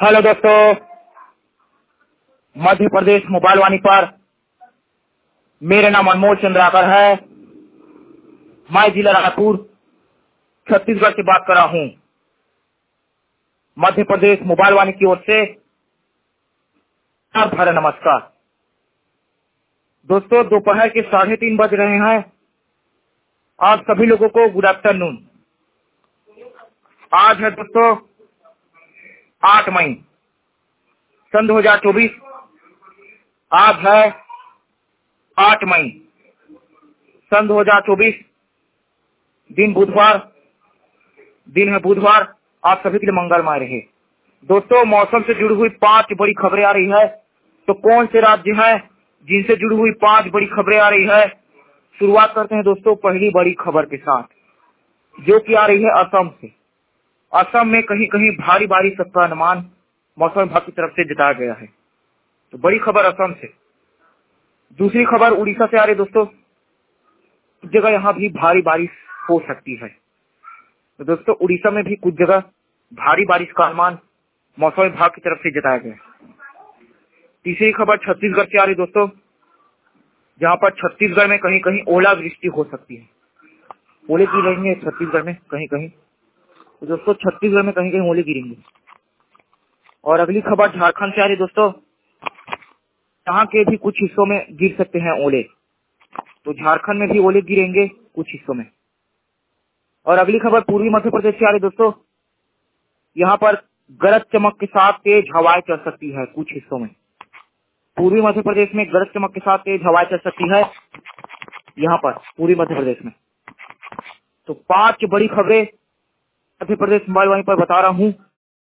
Hello दोस्तों, Madhya Pradesh mobile वाणी पर मेरा नाम अनमोल चंद्राकर है। मैं जिला रायपुर छत्तीसगढ़ से बात कर रहा हूँ। मध्य प्रदेश मोबाइल वाणी की ओर से भरा नमस्कार। दोस्तों, दोपहर के 3:30 बज रहे हैं। आप सभी लोगों को गुड आफ्टरनून। आज है दोस्तों 8 मई सन 2024। आज है 8 मई सन 2024, दिन है बुधवार। आप सभी के लिए मंगलमय रहे। दोस्तों, मौसम से जुड़ी हुई 5 बड़ी खबरें आ रही है। तो कौन से राज्य हैं जिनसे जुड़ी हुई 5 बड़ी खबरें आ रही है? शुरुआत करते हैं दोस्तों पहली बड़ी खबर के साथ, जो कि आ रही है असम से। असम में कहीं कहीं भारी बारिश का अनुमान मौसम विभाग की तरफ से जताया गया है। तो बड़ी खबर असम से। दूसरी खबर उड़ीसा से आ रही है दोस्तों। कुछ जगह यहाँ भी भारी बारिश हो सकती है। तो दोस्तों, उड़ीसा में भी कुछ जगह भारी बारिश का अनुमान मौसम विभाग की तरफ से जताया गया है। तीसरी खबर छत्तीसगढ़ से आ रही दोस्तों, जहाँ पर छत्तीसगढ़ में कहीं कहीं ओलावृष्टि हो सकती है। ओले गिरेंगे छत्तीसगढ़ में कहीं कहीं। तो दोस्तों, छत्तीसगढ़ में कहीं कहीं ओले गिरेंगे। और अगली खबर झारखंड से आ रही दोस्तों, यहाँ के भी कुछ हिस्सों में गिर सकते हैं ओले। तो झारखंड में भी ओले गिरेंगे कुछ हिस्सों में। और अगली खबर पूर्वी मध्य प्रदेश से आ रही दोस्तों, यहाँ पर गरज चमक के साथ तेज हवाएं चल सकती है कुछ हिस्सों में। पूर्वी मध्य प्रदेश में गरज चमक के साथ तेज हवाएं चल सकती है यहाँ पर पूर्वी मध्य प्रदेश में। तो 5 बड़ी खबरें मध्य प्रदेश मोबाइल वाणी पर बता रहा हूँ।